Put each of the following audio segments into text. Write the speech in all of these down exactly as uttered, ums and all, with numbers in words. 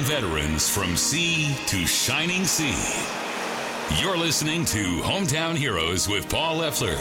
veterans from sea to shining sea. You're listening to Hometown Heroes with Paul Leffler.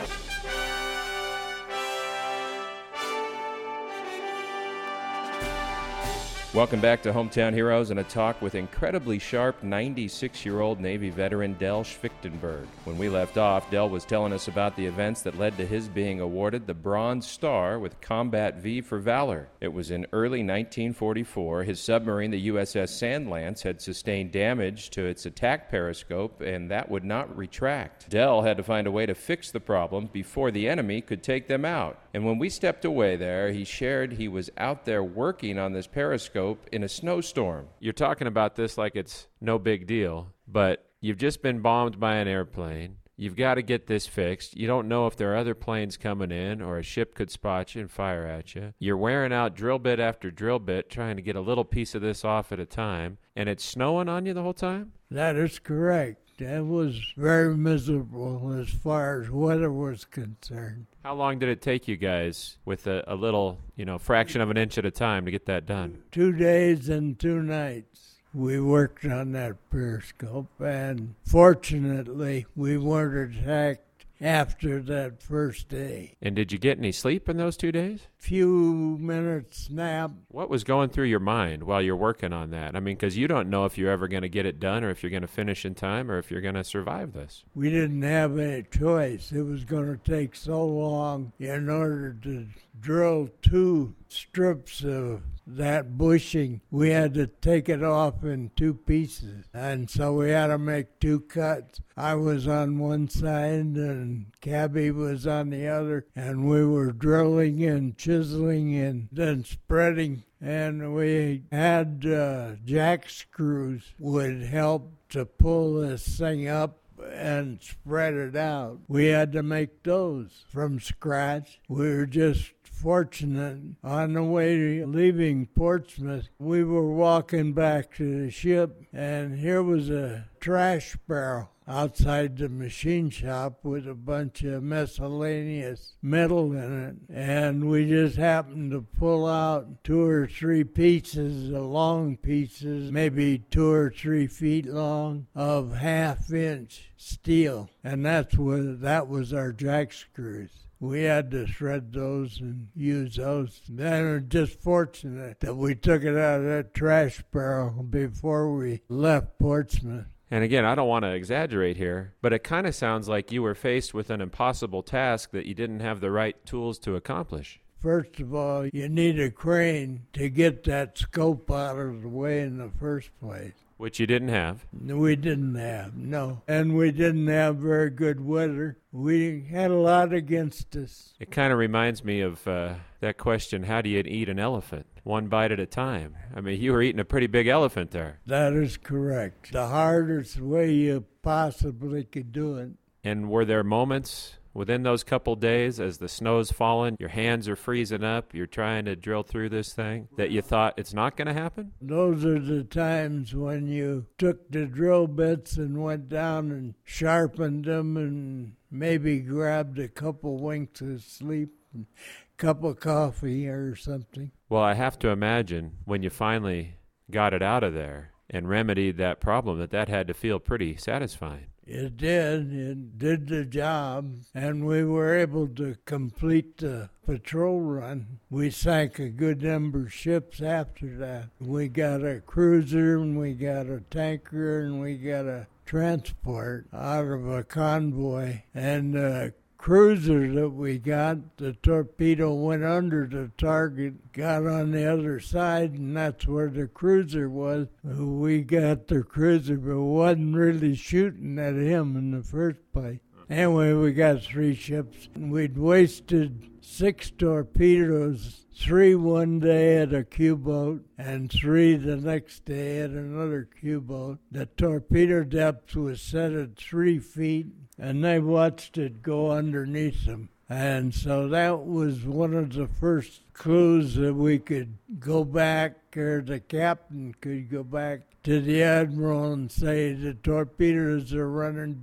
Welcome back to Hometown Heroes and a talk with incredibly sharp ninety-six-year-old Navy veteran Del Schwichtenberg. When we left off, Del was telling us about the events that led to his being awarded the Bronze Star with Combat V for Valor. It was in early nineteen forty-four. His submarine, the U S S Sandlance, had sustained damage to its attack periscope, and that would not retract. Del had to find a way to fix the problem before the enemy could take them out. And when we stepped away there, he shared he was out there working on this periscope in a snowstorm. You're talking about this like it's no big deal, but you've just been bombed by an airplane. You've got to get this fixed. You don't know if there are other planes coming in or a ship could spot you and fire at you. You're wearing out drill bit after drill bit trying to get a little piece of this off at a time, and it's snowing on you the whole time? That is correct. It was very miserable as far as weather was concerned. How long did it take you guys with a, a little, you know, fraction of an inch at a time to get that done? Two days and two nights. We worked on that periscope, and fortunately, we weren't attacked after that first day. And did you get any sleep in those two days? Few minutes nap. What was going through your mind while you're working on that? I mean, because you don't know if you're ever going to get it done or if you're going to finish in time or if you're going to survive this. We didn't have any choice. It was going to take so long in order to drill two strips of that bushing. We had to take it off in two pieces, and so we had to make two cuts. I was on one side and Cabby was on the other, and we were drilling and chiseling and then spreading, and we had uh, jack screws would help to pull this thing up and spread it out. We had to make those from scratch. We were just fortunate. On the way to leaving Portsmouth, we were walking back to the ship, and here was a trash barrel outside the machine shop with a bunch of miscellaneous metal in it, and we just happened to pull out two or three pieces, long pieces, maybe two or three feet long, of half-inch steel, and that's what that was our jack screws. We had to shred those and use those. Then we were just fortunate that we took it out of that trash barrel before we left Portsmouth. And again, I don't want to exaggerate here, but it kind of sounds like you were faced with an impossible task that you didn't have the right tools to accomplish. First of all, you need a crane to get that scope out of the way in the first place. Which you didn't have. We didn't have, no. And we didn't have very good weather. We had a lot against us. It kind of reminds me of uh, that question, how do you eat an elephant? One bite at a time. I mean, you were eating a pretty big elephant there. That is correct. The hardest way you possibly could do it. And were there moments within those couple days as the snow's falling, your hands are freezing up, you're trying to drill through this thing, that you thought it's not going to happen? Those are the times when you took the drill bits and went down and sharpened them and maybe grabbed a couple winks of sleep and a cup of coffee or something. Well, I have to imagine when you finally got it out of there and remedied that problem, that that had to feel pretty satisfying. It did. It did the job, and we were able to complete the patrol run. We sank a good number of ships after that. We got a cruiser, and we got a tanker, and we got a transport out of a convoy. And the cruiser that we got, the torpedo went under the target, got on the other side, and that's where the cruiser was. We got the cruiser, but wasn't really shooting at him in the first place. Anyway, we got three ships. We'd wasted six torpedoes, three one day at a Q-boat, and three the next day at another Q-boat. The torpedo depth was set at three feet, and they watched it go underneath them. And so that was one of the first clues that we could go back, or the captain could go back to the admiral and say, the torpedoes are running deep.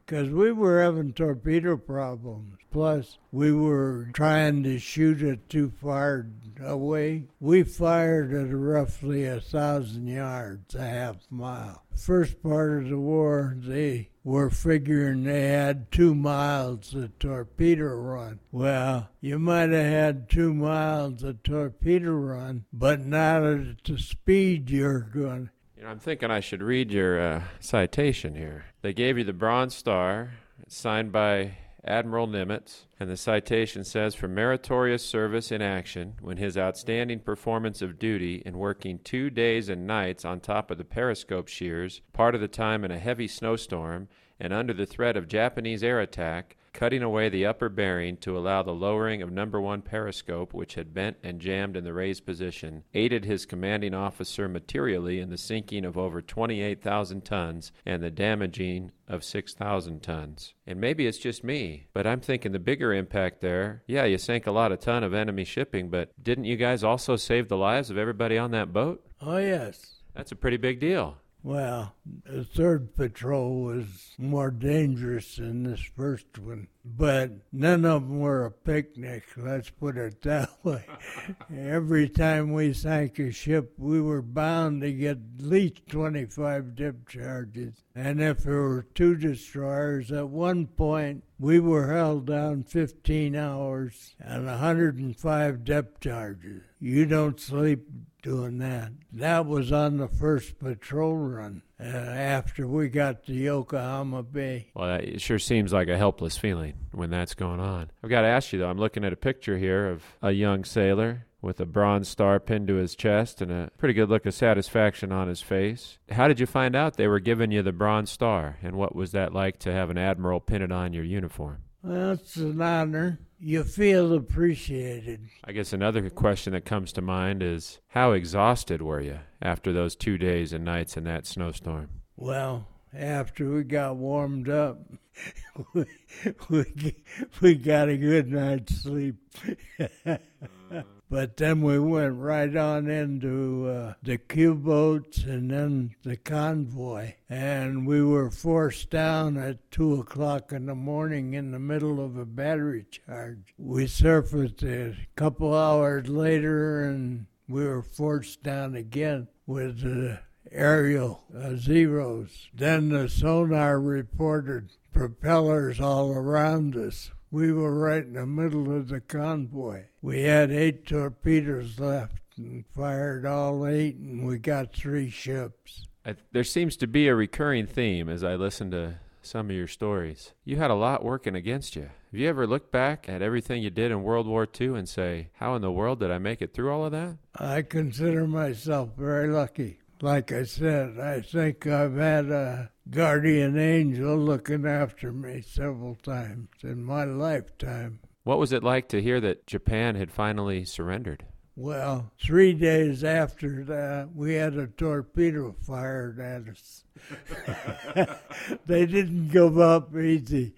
because we were having torpedo problems. Plus, we were trying to shoot it too far away. We fired at roughly a thousand yards, a half mile. First part of the war, they were figuring they had two miles of torpedo run. Well, you might have had two miles of torpedo run, but not at the speed you're going. You know, I'm thinking I should read your uh, citation here. They gave you the Bronze Star, signed by Admiral Nimitz, and the citation says, for meritorious service in action when his outstanding performance of duty in working two days and nights on top of the periscope shears, part of the time in a heavy snowstorm, and under the threat of Japanese air attack, cutting away the upper bearing to allow the lowering of number one periscope, which had bent and jammed in the raised position, aided his commanding officer materially in the sinking of over twenty-eight thousand tons and the damaging of six thousand tons. And maybe it's just me, but I'm thinking the bigger impact there, yeah, you sank a lot of ton of enemy shipping, but didn't you guys also save the lives of everybody on that boat? Oh, yes. That's a pretty big deal. Well, the third patrol was more dangerous than this first one, but none of them were a picnic, let's put it that way. Every time we sank a ship, we were bound to get at least twenty-five depth charges. And if there were two destroyers, at one point we were held down fifteen hours and one hundred five depth charges. You don't sleep doing that. That was on the first patrol run uh, after we got to Yokohama Bay. Well, it sure seems like a helpless feeling when that's going on. I've got to ask you, though, I'm looking at a picture here of a young sailor with a Bronze Star pinned to his chest and a pretty good look of satisfaction on his face. How did you find out they were giving you the Bronze Star, and what was that like to have an admiral pin it on your uniform? Well, it's an honor. You feel appreciated. I guess another question that comes to mind is, how exhausted were you after those two days and nights in that snowstorm? Well, after we got warmed up, we, we, we got a good night's sleep. But then we went right on into uh, the Q-boats and then the convoy. And we were forced down at two o'clock in the morning in the middle of a battery charge. We surfaced a couple hours later and we were forced down again with the aerial uh, Zeros. Then the sonar reported propellers all around us. We were right in the middle of the convoy. We had eight torpedoes left and fired all eight, and we got three ships. I, there seems to be a recurring theme as I listen to some of your stories. You had a lot working against you. Have you ever looked back at everything you did in World War Two and say, how in the world did I make it through all of that? I consider myself very lucky. Like I said, I think I've had a guardian angel looking after me several times in my lifetime. What was it like to hear that Japan had finally surrendered? Well, three days after that, we had a torpedo fired at us. They didn't give up easy.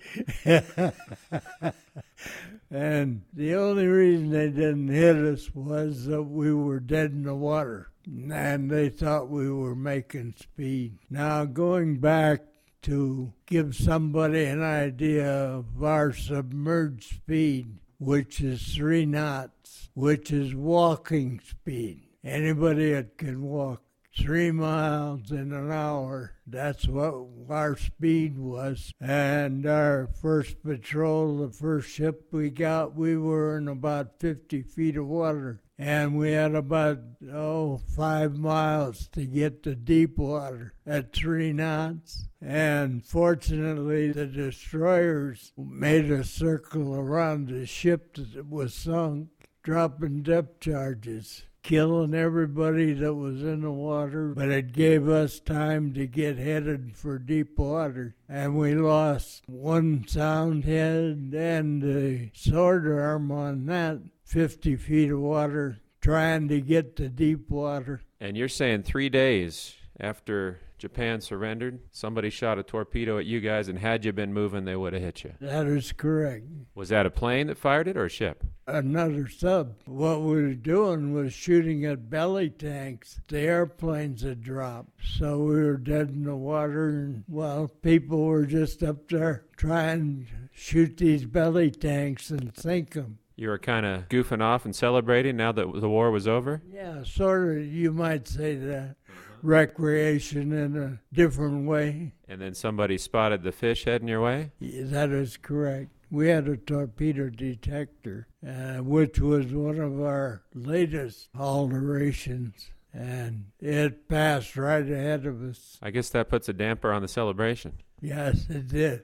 And the only reason they didn't hit us was that we were dead in the water. And they thought we were making speed. Now, going back to give somebody an idea of our submerged speed, which is three knots, which is walking speed. Anybody that can walk three miles in an hour, that's what our speed was. And our first patrol, the first ship we got, we were in about fifty feet of water. And we had about, oh, five miles to get to deep water at three knots. And fortunately, the destroyers made a circle around the ship that was sunk, dropping depth charges, killing everybody that was in the water. But it gave us time to get headed for deep water. And we lost one sound head and the sword arm on that. fifty feet of water, trying to get to deep water. And you're saying three days after Japan surrendered, somebody shot a torpedo at you guys, and had you been moving, they would have hit you. That is correct. Was that a plane that fired it or a ship? another sub. What we were doing was shooting at belly tanks. The airplanes had dropped, so we were dead in the water, and, well, people were just up there trying to shoot these belly tanks and sink them. You were kind of goofing off and celebrating now that the war was over? Yeah, sort of, you might say that. Recreation in a different way. And then somebody spotted the fish heading your way? Yeah, that is correct. We had a torpedo detector, uh, which was one of our latest alterations, and it passed right ahead of us. I guess that puts a damper on the celebration. Yes, it did.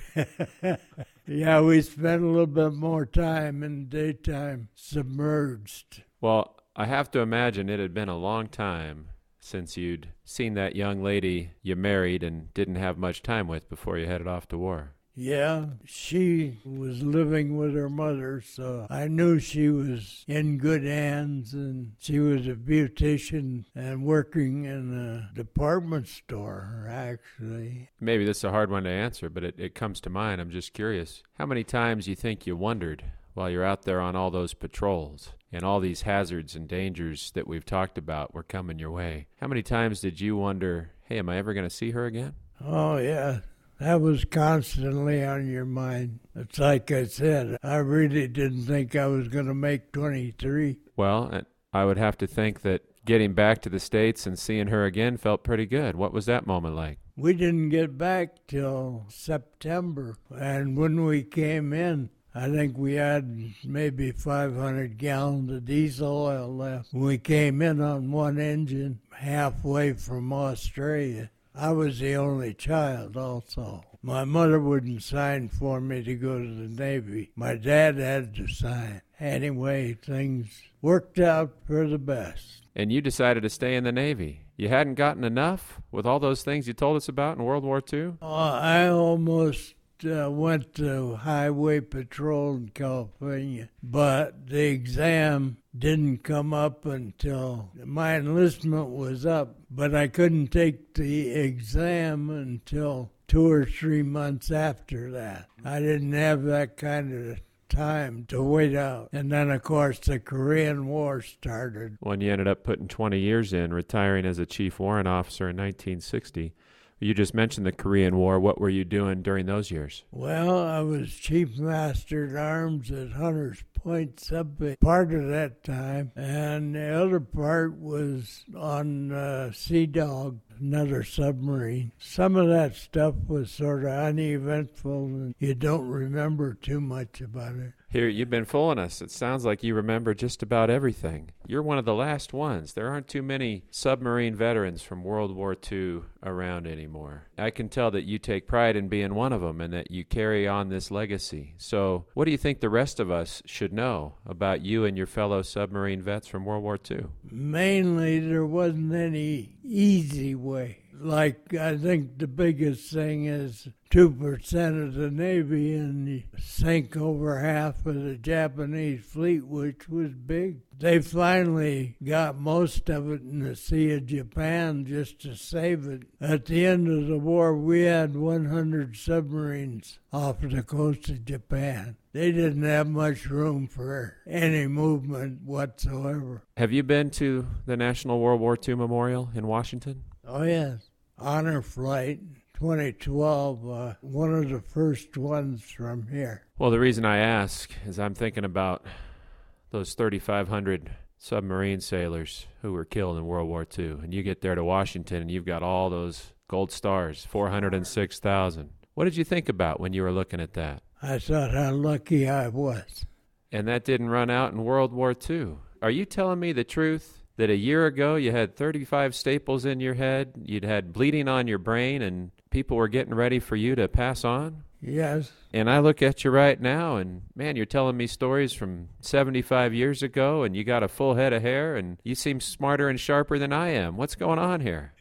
Yeah, we spent a little bit more time in the daytime submerged. Well, I have to imagine it had been a long time since you'd seen that young lady you married and didn't have much time with before you headed off to war. Yeah, she was living with her mother, so I knew she was in good hands, and she was a beautician and working in a department store, actually. Maybe this is a hard one to answer, but it, it comes to mind. I'm just curious. How many times you think you wondered while you're out there on all those patrols and all these hazards and dangers that we've talked about were coming your way? How many times did you wonder, hey, am I ever going to see her again? Oh, yeah. That was constantly on your mind. It's like I said, I really didn't think I was going to make twenty-three. Well, I would have to think that getting back to the States and seeing her again felt pretty good. What was that moment like? We didn't get back till September, and when we came in, I think we had maybe five hundred gallons of diesel oil left. We came in on one engine halfway from Australia. I was the only child also. My mother wouldn't sign for me to go to the Navy. My dad had to sign. Anyway, things worked out for the best. And you decided to stay in the Navy. You hadn't gotten enough with all those things you told us about in World War Two? Oh, I almost uh, went to highway patrol in California, but the exam didn't come up until my enlistment was up, but I couldn't take the exam until two or three months after that. I didn't have that kind of time to wait out. And then, of course, the Korean War started. When you ended up putting twenty years in, retiring as a chief warrant officer in nineteen sixty. You just mentioned the Korean War. What were you doing during those years? Well, I was Chief Master at Arms at Hunters Point Sub part of that time, and the other part was on uh, Sea Dog, another submarine. Some of that stuff was sort of uneventful, and you don't remember too much about it. Here, you've been fooling us. It sounds like you remember just about everything. You're one of the last ones. There aren't too many submarine veterans from World War Two around anymore. I can tell that you take pride in being one of them and that you carry on this legacy. So what do you think the rest of us should know about you and your fellow submarine vets from World War Two? Mainly, there wasn't any easy way. Like, I think the biggest thing is two percent of the Navy and you sink over half of the Japanese fleet, which was big. They finally got most of it in the Sea of Japan just to save it. At the end of the war, we had one hundred submarines off the coast of Japan. They didn't have much room for any movement whatsoever. Have you been to the National World War Two Memorial in Washington? Oh, yes. Honor Flight twenty twelve, uh, one of the first ones from here. Well, the reason I ask is I'm thinking about those thirty-five hundred submarine sailors who were killed in World War Two. And you get there to Washington and you've got all those gold stars, four hundred six thousand. What did you think about when you were looking at that? I thought how lucky I was. And that didn't run out in World War Two. Are you telling me the truth? That a year ago you had thirty-five staples in your head, you'd had bleeding on your brain, and people were getting ready for you to pass on? Yes. And I look at you right now, and man, you're telling me stories from seventy-five years ago, and you got a full head of hair, and you seem smarter and sharper than I am. What's going on here?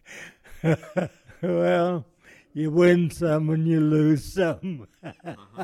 Well, you win some and you lose some. uh-huh.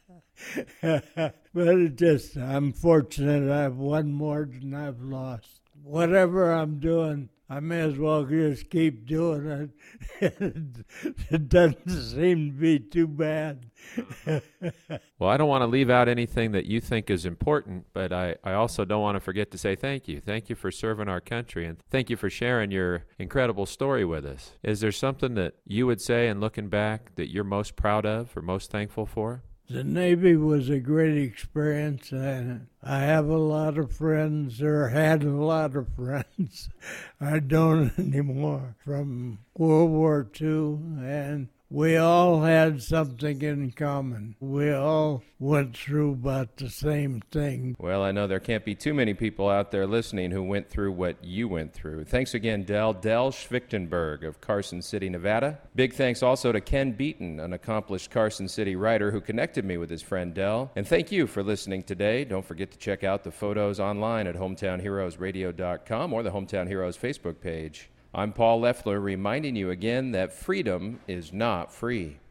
But it just, I'm fortunate I've won more than I've lost. Whatever I'm doing, I may as well just keep doing it. It doesn't seem to be too bad. Well, I don't want to leave out anything that you think is important, but I, I also don't want to forget to say thank you. Thank you for serving our country, and thank you for sharing your incredible story with us. Is there something that you would say in looking back that you're most proud of or most thankful for? The Navy was a great experience, and I have a lot of friends, or had a lot of friends. I don't anymore, from World War Two, and we all had something in common. We all went through about the same thing. Well, I know there can't be too many people out there listening who went through what you went through. Thanks again, Del. Del Schwichtenberg of Carson City, Nevada. Big thanks also to Ken Beaton, an accomplished Carson City writer who connected me with his friend Del. And thank you for listening today. Don't forget to check out the photos online at hometown heroes radio dot com or the Hometown Heroes Facebook page. I'm Paul Leffler, reminding you again that freedom is not free.